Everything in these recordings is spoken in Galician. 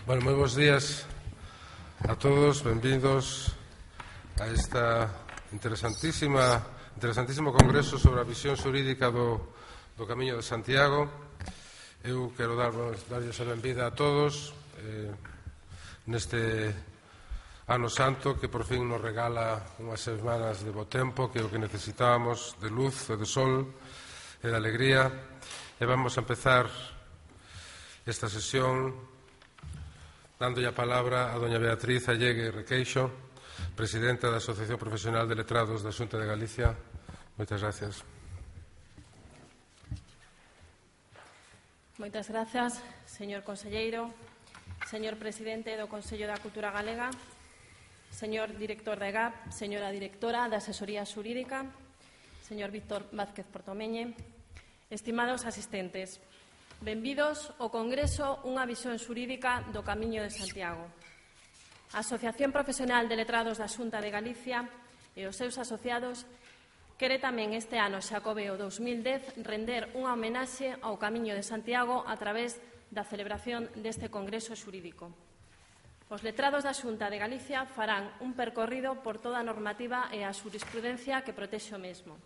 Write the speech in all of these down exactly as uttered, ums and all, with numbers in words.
Bueno, moi bons días a todos, benvidos a esta interesantísima interesantísimo congreso sobre a visión xurídica do, do Camiño de Santiago. Eu quero dar, darlles a benvida a todos eh, neste ano santo que por fin nos regala unhas semanas de bo tempo, que é o que necesitábamos, de luz e de sol e de alegría. E vamos a empezar esta sesión dándolle a palabra a doña Beatriz Allegue Requeixo, presidenta da Asociación Profesional de Letrados da Xunta de Galicia. Moitas gracias. Moitas grazas, señor conselleiro, señor presidente do Consello da Cultura Galega, señor director da E G A P, señora directora da Asesoría Xurídica, señor Víctor Vázquez Portomeñe, estimados asistentes, benvidos ao Congreso Unha visión xurídica do Camiño de Santiago. A Asociación Profesional de Letrados da Xunta de Galicia e os seus asociados quere tamén este ano Xacobeo dous mil dez render unha homenaxe ao Camiño de Santiago a través da celebración deste Congreso xurídico. Os letrados da Xunta de Galicia farán un percorrido por toda a normativa e a xurisprudencia que protexe o mesmo.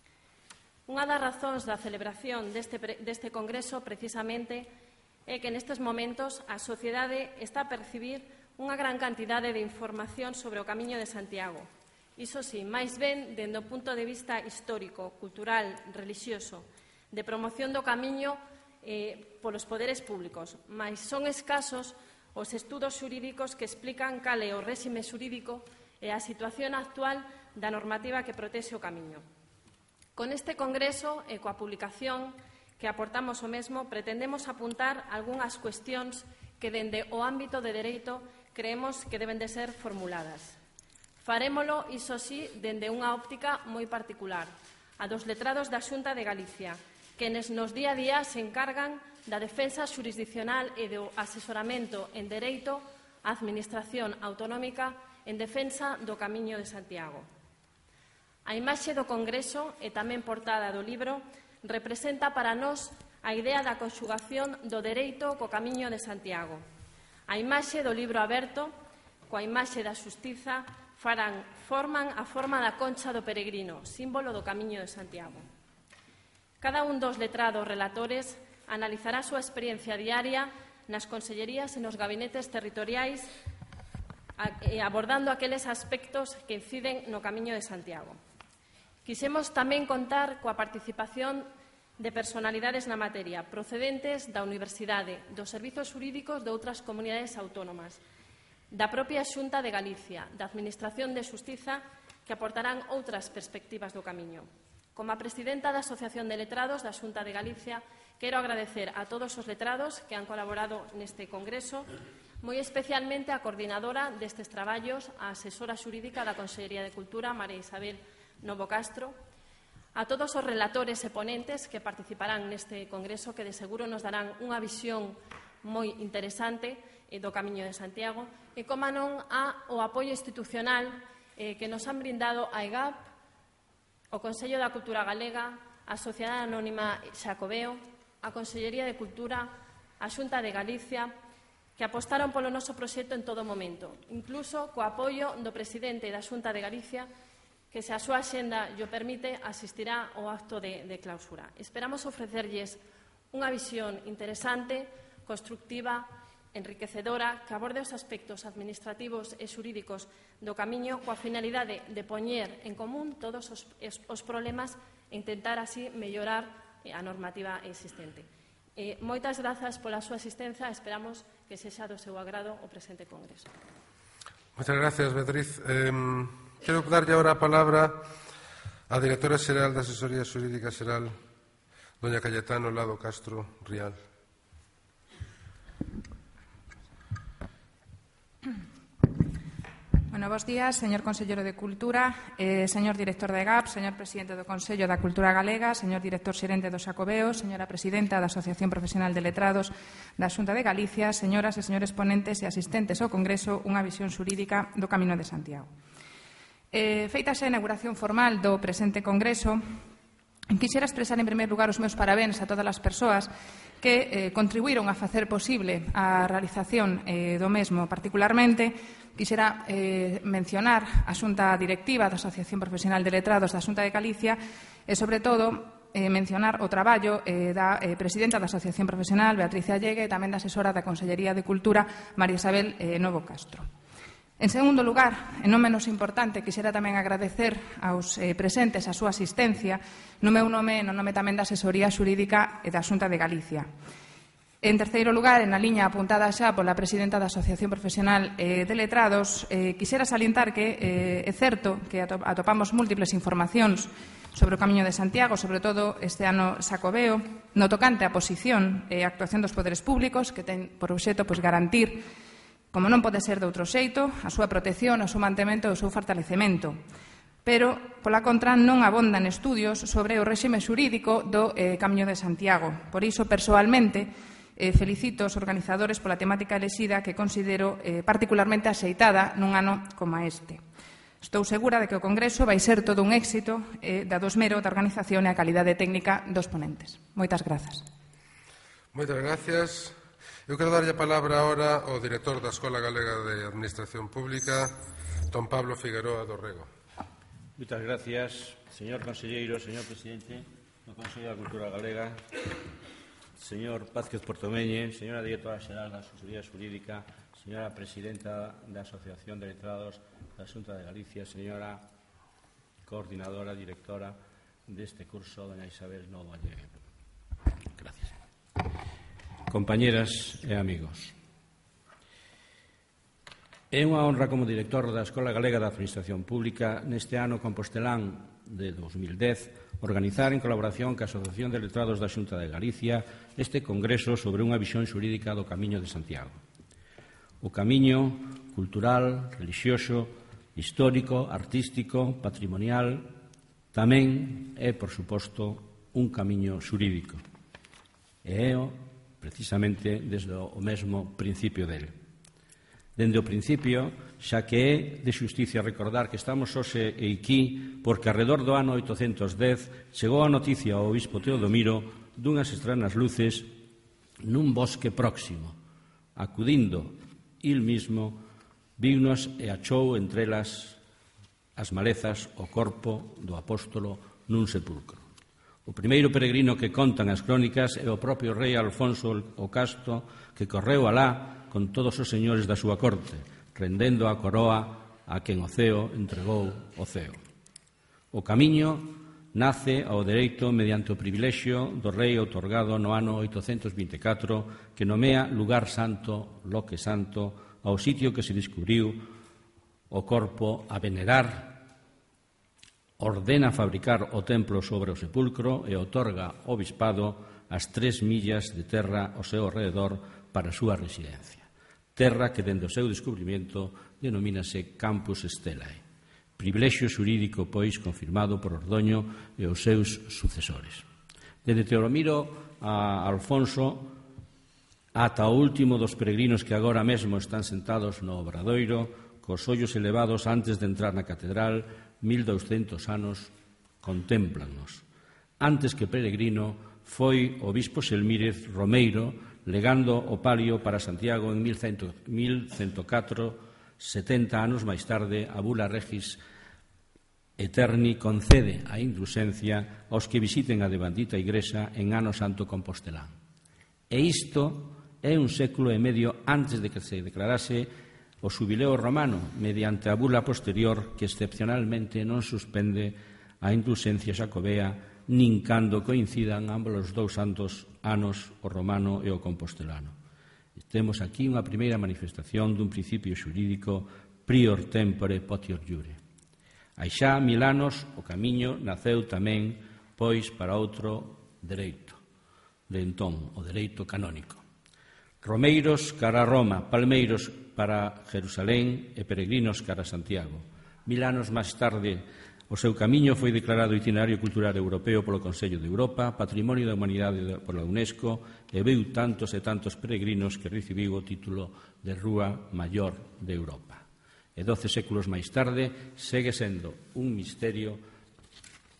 Unha das razóns da celebración deste, deste Congreso precisamente é que nestes momentos a sociedade está a percibir unha gran cantidade de información sobre o Camiño de Santiago. Iso sí, máis ben dende o punto de vista histórico, cultural, relixioso, de promoción do Camiño eh, polos poderes públicos, mas son escasos os estudos xurídicos que explican cal é o réxime xurídico e a situación actual da normativa que protexe o Camiño. Con este Congreso e coa publicación que aportamos o mesmo, pretendemos apuntar algunhas cuestións que dende o ámbito de dereito creemos que deben de ser formuladas. Farémolo, iso sí, dende unha óptica moi particular, a dos letrados da Xunta de Galicia, quenes nos día a día se encargan da defensa xurisdiccional e do asesoramento en dereito á Administración Autonómica en defensa do Camiño de Santiago. A imaxe do Congreso e tamén portada do libro representa para nós a idea da conxugación do dereito co Camiño de Santiago. A imaxe do libro aberto, coa imaxe da xustiza, farán, forman a forma da concha do peregrino, símbolo do Camiño de Santiago. Cada un dos letrados relatores analizará a súa experiencia diaria nas consellerías e nos gabinetes territoriais abordando aqueles aspectos que inciden no Camiño de Santiago. Quixemos tamén contar coa participación de personalidades na materia procedentes da Universidade, dos servizos xurídicos de outras comunidades autónomas, da propia Xunta de Galicia, da Administración de Xustiza, que aportarán outras perspectivas do Camiño. Como a presidenta da Asociación de Letrados da Xunta de Galicia, quero agradecer a todos os letrados que han colaborado neste congreso, moi especialmente a coordinadora destes traballos, a asesora xurídica da Consellería de Cultura, María Isabel Novo Castro, a todos os relatores e ponentes que participarán neste congreso, que de seguro nos darán unha visión moi interesante do Camiño de Santiago, e, como non, ao apoio institucional eh, que nos han brindado a E G A P, o Consello da Cultura Galega, a Sociedade Anónima Xacobeo, a Consellería de Cultura, a Xunta de Galicia, que apostaron polo noso proxecto en todo momento, incluso co apoio do presidente da Xunta de Galicia, que, se a súa axenda llo permite, asistirá ao acto de, de clausura. Esperamos ofrecerlles unha visión interesante, constructiva, enriquecedora, que aborde os aspectos administrativos e xurídicos do Camiño coa finalidade de poñer en común todos os, os problemas e intentar así mellorar a normativa existente. Eh, moitas grazas pola súa asistencia, esperamos que sexa do seu agrado o presente congreso. Moitas gracias, Beatriz. Eh, quero darlle agora a palabra á directora xeral da Asesoría Xurídica Xeral, doña Cayetano Lado Castro Rial. Bueno, bos días, señor Consellero de Cultura, eh, señor director da E G A P, señor presidente do Consello da Cultura Galega, señor director xerente do Xacobeo, señora presidenta da Asociación Profesional de Letrados da Xunta de Galicia, señoras e señores ponentes e asistentes ao Congreso Unha visión xurídica do Camiño de Santiago. Eh, feita xa a inauguración formal do presente Congreso, Quixera expresar en primeiro lugar os meus parabéns a todas as persoas que eh, contribuíron a facer posible a realización eh, do mesmo. Particularmente, quixera eh, mencionar a Xunta Directiva da Asociación Profesional de Letrados da Xunta de Galicia e, sobre todo, eh, mencionar o traballo eh, da eh, presidenta da Asociación Profesional, Beatriz Allegue, e tamén da asesora da Consellería de Cultura, María Isabel eh, Novo Castro. En segundo lugar, e non menos importante, quixera tamén agradecer aos eh, presentes a súa asistencia no meu nome e no nome tamén da Asesoría Xurídica e da Xunta de Galicia. En terceiro lugar, en a liña apuntada xa pola presidenta da Asociación Profesional eh, de Letrados, eh, quixera salientar que eh, é certo que atopamos múltiples informacións sobre o Camiño de Santiago, sobre todo este ano Xacobeo, no tocante á posición e actuación dos poderes públicos, que ten por obxeto pois, garantir, como non pode ser de outro xeito, a súa protección, o seu mantemento e o seu fortalecemento. Pero, pola contra, non abondan estudios sobre o réxime xurídico do eh, Camiño de Santiago. Por iso, persoalmente, eh, felicito os organizadores pola temática elexida que considero eh, particularmente axeitada nun ano como este. Estou segura de que o Congreso vai ser todo un éxito eh, dado o esmero da organización e a calidade técnica dos ponentes. Moitas grazas. Moitas gracias. Eu quero darlle a palabra ahora ao director da Escola Galega de Administración Pública, don Pablo Figueroa Dorrego. Moitas gracias, señor conselleiro, señor presidente do Consello da Cultura Galega, señor Vázquez Portomeñe, señora directora xeral da Asesoría Xurídica, señora presidenta da Asociación de Letrados da Xunta de Galicia, señora coordinadora, directora deste curso, doña Isabel Novo Allegue. Gracias. Compañeras e amigos, é unha honra como director da Escola Galega de Administración Pública neste ano compostelán de dos mil dez organizar en colaboración ca Asociación de Letrados da Xunta de Galicia este congreso sobre unha visión xurídica do Camiño de Santiago. O camiño cultural, relixioso, histórico, artístico, patrimonial tamén é, por suposto, un camiño xurídico. E é o precisamente desde o mesmo principio dele. Dende o principio, xa que é de xusticia recordar que estamos hoxe aquí porque arredor do ano oitocentos dez chegou a noticia ao obispo Teodomiro dunhas estranas luces nun bosque próximo. Acudindo il mismo, vignos e achou entre elas as malezas o corpo do apóstolo nun sepulcro. O primeiro peregrino que contan as crónicas é o propio rei Alfonso o Casto, que correu alá con todos os señores da súa corte, rendendo a coroa a quen o ceo entregou o ceo. O camiño nace ao dereito mediante o privilexio do rei outorgado no ano oitocentos vinte e catro, que nomea lugar santo, loque santo, ao sitio que se descubriu o corpo a venerar, ordena fabricar o templo sobre o sepulcro e outorga ao bispado as tres millas de terra ao seu alrededor para a súa residencia. Terra que, dende o seu descubrimento, denomínase Campus Stellae. Privilexio xurídico, pois, confirmado por Ordoño e os seus sucesores. Dende Teodomiro a Alfonso, ata o último dos peregrinos que agora mesmo están sentados no obradoiro, cos ollos elevados antes de entrar na catedral, mil douscentos anos contémplanos. Antes que peregrino foi o bispo Xelmírez Romeiro legando o palio para Santiago en mil cento catro, setenta anos máis tarde, a Bula Regis Eterni concede a indulxencia aos que visiten a devandita igrexa en ano santo compostelán. E isto é un século e medio antes de que se declarase o xubileo romano, mediante a bula posterior que excepcionalmente non suspende a indulxencia xacobea nin cando coincidan ambos os dous santos anos, o romano e o compostelano. Temos aquí unha primeira manifestación dun principio xurídico prior tempore potior iure. Hai xa mil anos o camiño naceu tamén, pois, para outro dereito, de entón, o dereito canónico. Romeiros cara a Roma, palmeiros para Jerusalén e peregrinos cara a Santiago. Mil anos máis tarde, o seu camiño foi declarado itinerario cultural europeo polo Consello de Europa, Patrimonio da Humanidade pola UNESCO e veu tantos e tantos peregrinos que recibiu o título de Rúa Maior de Europa. E doce séculos máis tarde segue sendo un misterio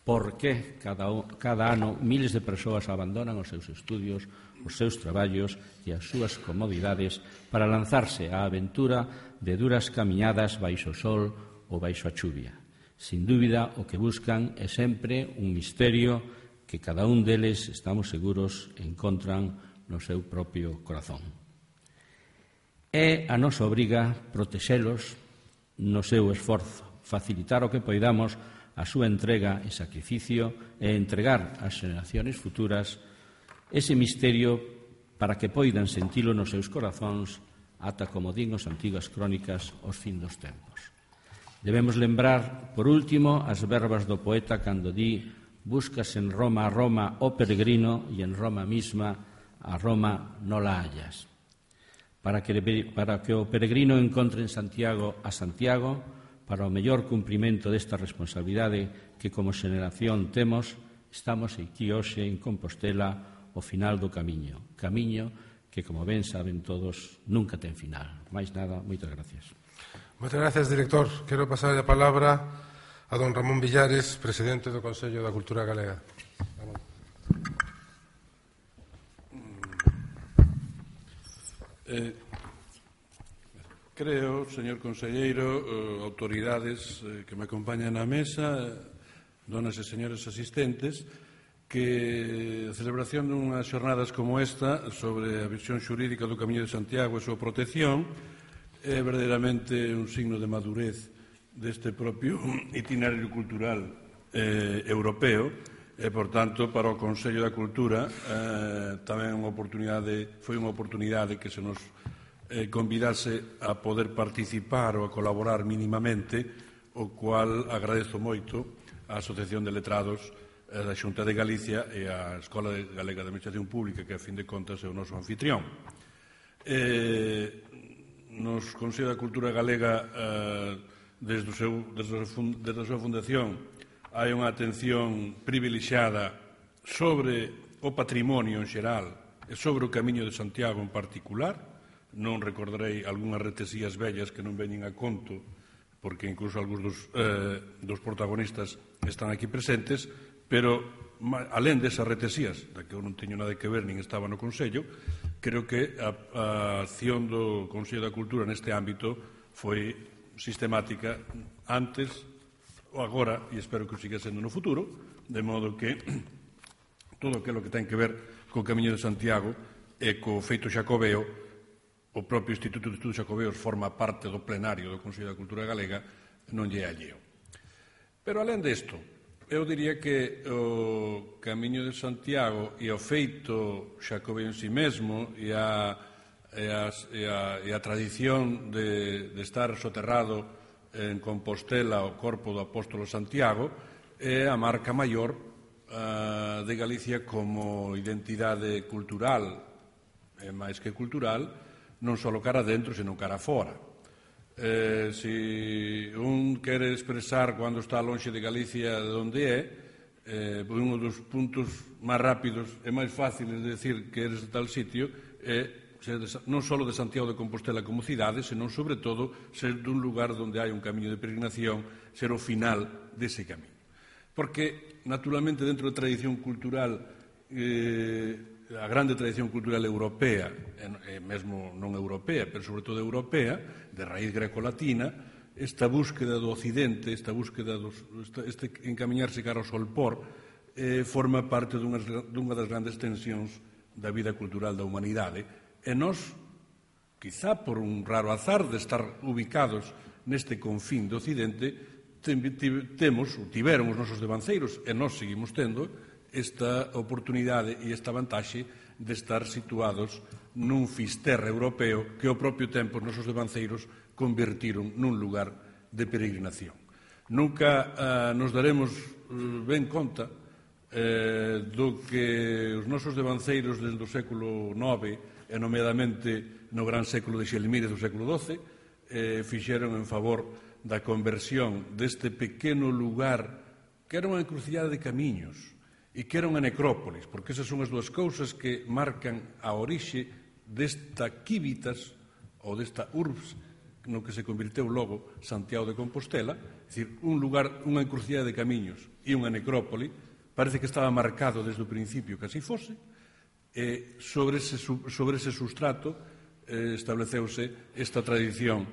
por que cada, cada ano miles de persoas abandonan os seus estudios, os seus traballos e as súas comodidades para lanzarse á aventura de duras camiñadas baixo o sol ou baixo a chuvia. Sin dúbida, o que buscan é sempre un misterio que cada un deles, estamos seguros, encontran no seu propio corazón. É a nosa obriga protexelos no seu esforzo, facilitar o que poidamos a súa entrega e sacrificio e entregar ás xeracións futuras ese misterio para que poidan sentilo nos seus corazóns ata, como din as antigas crónicas, os fin dos tempos. Debemos lembrar, por último, as verbas do poeta cando di: buscas en Roma a Roma, ó peregrino, e en Roma misma a Roma non la hallas. Para que, para que o peregrino encontre en Santiago a Santiago, para o mellor cumprimento desta responsabilidade que como xeneración temos, estamos aquí hoxe en Compostela ao final do camiño. Camiño que, como ben saben todos, nunca ten final. Máis nada, moitas gracias. Moitas gracias, director. Quero pasar a palabra a don Ramón Villares, presidente do Consello da Cultura Galega. Ramón. Eh, creo, señor conselleiro, eh, autoridades eh, que me acompañan na mesa, eh, donas e señores asistentes, que a celebración dunhas xornadas como esta sobre a visión xurídica do Camiño de Santiago e a súa protección é verdadeiramente un signo de madurez deste propio itinerario cultural eh, europeo e, por tanto, para o Consello da Cultura eh, tamén unha oportunidade, foi unha oportunidade que se nos eh, convidase a poder participar ou a colaborar mínimamente, o cual agradezo moito á Asociación de Letrados eh, da Xunta de Galicia e á Escola Galega de Administración Pública, que a fin de contas é o noso anfitrión. Eh, nos Consello da Cultura Galega, eh, desde, o seu, desde, a fund, desde a súa fundación, hai unha atención privilexiada sobre o patrimonio en xeral e sobre o Camiño de Santiago en particular. Non recordarei algunhas retesías vellas que non veñen a conto, porque incluso algúns dos, eh, dos protagonistas están aquí presentes, pero alén desas retesías, da que eu non teño nada que ver, nin estaba no Consello, creo que a, a acción do Consello da Cultura neste ámbito foi sistemática antes ou agora, e espero que o siga sendo no futuro, de modo que todo aquilo que ten que ver co Camiño de Santiago e co feito xacobeo, o propio Instituto de Estudos Xacobeos forma parte do plenario do Consello da Cultura Galega, non lle é alleo. Pero alén desto, eu diría que o Camiño de Santiago e o feito xacobeo en si mesmo e a, e a, e a, e a tradición de, de estar soterrado en Compostela o corpo do apóstolo Santiago é a marca maior uh, de Galicia como identidade cultural, e máis que cultural, non só cara dentro, senón cara fora. Eh, se un quere expresar cando está lonxe de Galicia de onde é, eh, un dos puntos máis rápidos e máis fáciles de decir que eres de tal sitio é ser de, non só de Santiago de Compostela como cidade, senón, sobre todo, ser dun lugar onde hai un camiño de peregrinación, ser o final dese camiño. Porque, naturalmente, dentro da tradición cultural, eh, a grande tradición cultural europea, e mesmo non europea, pero sobre todo europea, de raíz greco-latina, esta búsqueda do occidente, esta búsqueda dos, este encamiñarse cara ao solpor, eh, forma parte dunha, dunha das grandes tensións da vida cultural da humanidade. E nós, quizá por un raro azar de estar ubicados neste confín do Occidente, temos, ou tiveron os nosos devanceiros, e nós seguimos tendo, esta oportunidade e esta vantaxe de estar situados nun fisterra europeo que ao propio tempo os nosos devanceiros convertiron nun lugar de peregrinación. Nunca uh, nos daremos uh, ben conta eh, do que os nosos devanceiros desde o século nove e nomeadamente no gran século de Xelmírez do século doce, eh, fixeron en favor da conversión deste pequeno lugar que era unha encrucillada de camiños e que era unha necrópolis, porque esas son as dúas cousas que marcan a orixe desta Civitas ou desta Urbs no que se convirteu logo Santiago de Compostela, é dicir, un lugar, unha encrucijada de camiños e unha necrópoli, parece que estaba marcado desde o principio que así fose, e sobre ese, sobre ese sustrato eh, estableceuse esta tradición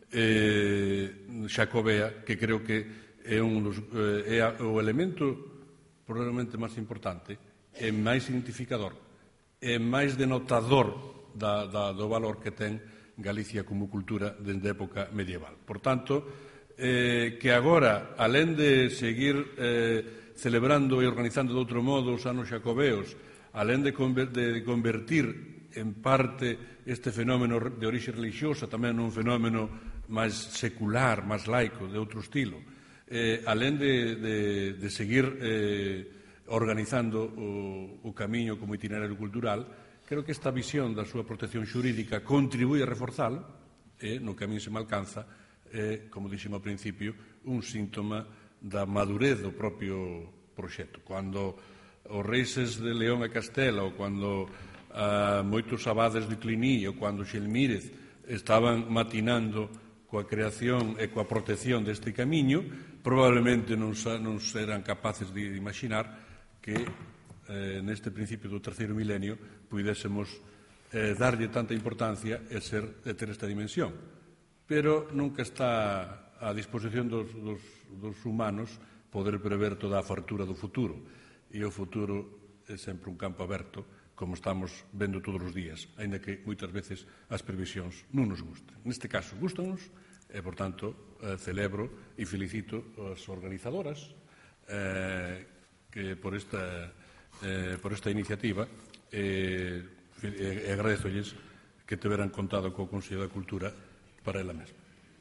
eh, xacobea, que creo que é, un dos, eh, é o elemento probablemente máis importante e máis identificador e máis denotador da, da, do valor que ten Galicia como cultura dende a época medieval. Por tanto, eh, que agora, alén de seguir eh, celebrando e organizando de outro modo os anos xacobeos, alén de, conver de convertir en parte este fenómeno de orixe religiosa tamén nun fenómeno máis secular, máis laico, de outro estilo, eh, alén de, de, de seguir eh, organizando o, o camiño como itinerario cultural, creo que esta visión da súa protección xurídica contribúe a reforzalo, e, no que a min se me alcanza, é, como dixemos ao principio, un síntoma da madurez do propio proxecto. Cando os Reises de León e Castela, ou cando uh, moitos abades de Cluny, ou cando Xelmírez estaban matinando coa creación e coa protección deste camiño, probablemente non, non eran capaces de imaginar que eh, neste principio do terceiro milenio pudésemos eh, darlle tanta importancia e, ser, e ter esta dimensión. Pero nunca está a disposición dos, dos, dos humanos poder prever toda a fartura do futuro. E o futuro é sempre un campo aberto, como estamos vendo todos os días, aínda que moitas veces as previsións non nos gustan. Neste caso, gustanos, e, por tanto, eh, celebro e felicito as organizadoras eh, que por esta, eh, por esta iniciativa e, e agradezolles que teveran contado co Consello da Cultura para ela mesma.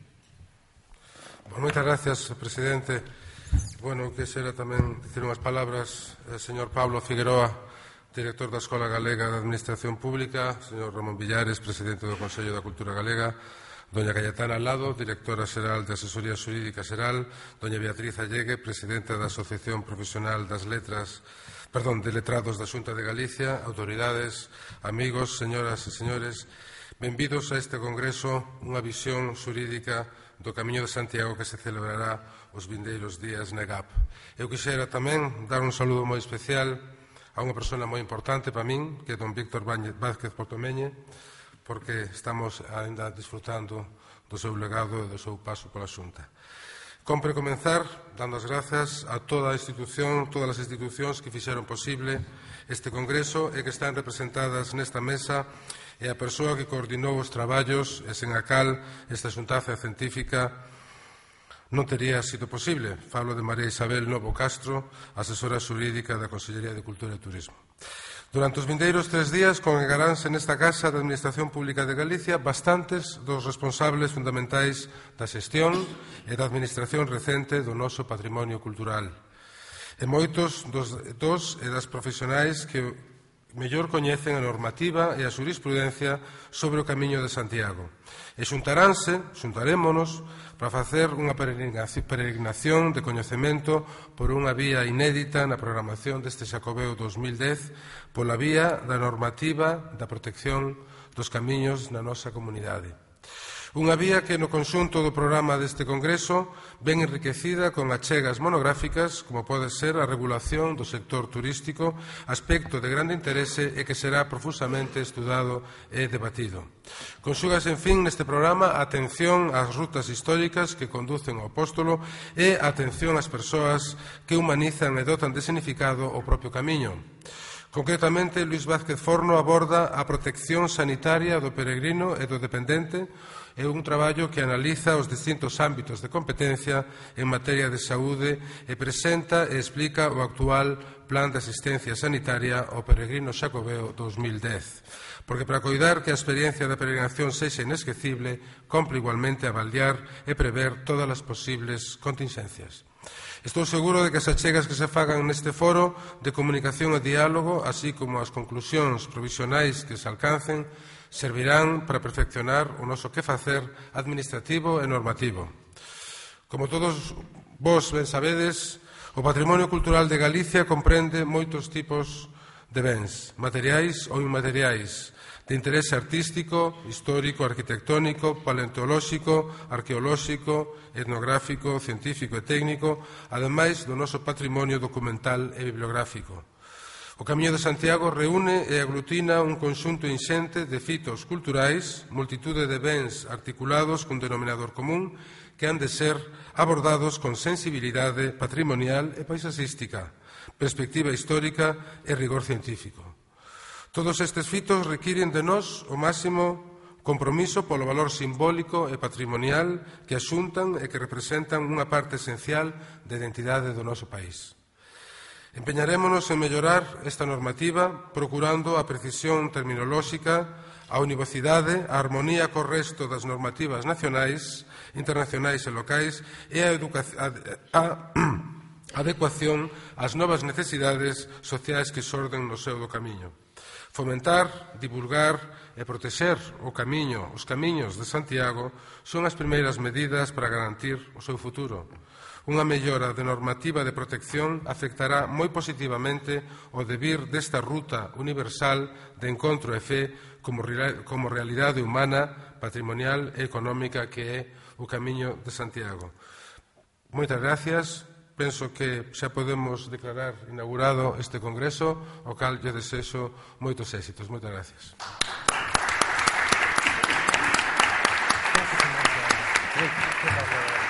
Bueno, moitas gracias, presidente. Bueno, quixera tamén dicir unhas palabras ao señor Pablo Figueroa, director da Escola Galega de Administración Pública, señor Ramón Villares, presidente do Consello da Cultura Galega, doña Cayetana Alado, directora xeral de Asesoría Xurídica Xeral, doña Beatriz Allegue, presidenta da Asociación Profesional das Letras, perdón, de Letrados da Xunta de Galicia, autoridades, amigos, señoras e señores, benvidos a este congreso, unha visión xurídica do Camiño de Santiago que se celebrará os vindeiros días na E G A P. Eu quixera tamén dar un saludo moi especial a unha persona moi importante para min, que é don Víctor Vázquez Portomeñe, porque estamos ainda disfrutando do seu legado e do seu paso pola Xunta. Compre comenzar dando as grazas a toda a institución, todas as institucións que fixeron posible este congreso e que están representadas nesta mesa, e a persoa que coordinou os traballos e sen a cal esta xuntanza científica non tería sido posible. Falo de María Isabel Novo Castro, asesora xurídica da Consellería de Cultura e Turismo. Durante os vindeiros tres días congregaránse nesta Casa da Administración Pública de Galicia bastantes dos responsables fundamentais da xestión e da administración recente do noso patrimonio cultural. E moitos dos, dos e das profesionais que mellor coñecen a normativa e a xurisprudencia sobre o Camiño de Santiago. E xuntaránse, xuntarémonos, para facer unha peregrinación de coñecemento por unha vía inédita na programación deste Xacobeo dos mil dez, pola vía da normativa da protección dos camiños na nosa comunidade. Unha vía que no conxunto do programa deste congreso ven enriquecida con achegas monográficas, como pode ser a regulación do sector turístico, aspecto de grande interese e que será profusamente estudado e debatido. Consúgase, en fin, neste programa a atención ás rutas históricas que conducen ao apóstolo e a atención ás persoas que humanizan e dotan de significado o propio camiño. Concretamente, Luís Vázquez Forno aborda a protección sanitaria do peregrino e do dependente. É un traballo que analiza os distintos ámbitos de competencia en materia de saúde e presenta e explica o actual Plan de Asistencia Sanitaria ao Peregrino Xacobeo dos mil dez. Porque para coidar que a experiencia da peregrinación sexa inesquecible, compre igualmente avaliar e prever todas as posibles contingencias. Estou seguro de que as achegas que se fagan neste foro de comunicación e diálogo, así como as conclusións provisionais que se alcancen, servirán para perfeccionar o noso quefacer administrativo e normativo. Como todos vos ben sabedes, o patrimonio cultural de Galicia comprende moitos tipos de bens, materiais ou inmateriais, de interese artístico, histórico, arquitectónico, paleontolóxico, arqueolóxico, etnográfico, científico e técnico, ademais do noso patrimonio documental e bibliográfico. O Camiño de Santiago reúne e aglutina un conxunto inxente de fitos culturais, multitude de bens articulados cun denominador común que han de ser abordados con sensibilidade patrimonial e paisaxística, perspectiva histórica e rigor científico. Todos estes fitos requiren de nós o máximo compromiso polo valor simbólico e patrimonial que asuntan e que representan unha parte esencial da identidade do noso país. Empeñarémonos en mellorar esta normativa procurando a precisión terminolóxica, a univocidade, a armonía co resto das normativas nacionais, internacionais e locais e a, a adecuación ás novas necesidades sociais que xorden no seu do camiño. Fomentar, divulgar e protexer o camiño, os camiños de Santiago son as primeiras medidas para garantir o seu futuro. Unha mellora de normativa de protección afectará moi positivamente o devir desta ruta universal de encontro e fe como, como realidade humana, patrimonial e económica que é o Camiño de Santiago. Moitas gracias. Penso que xa podemos declarar inaugurado este congreso, ao cal lle desexo moitos éxitos. Moitas gracias. Thank you.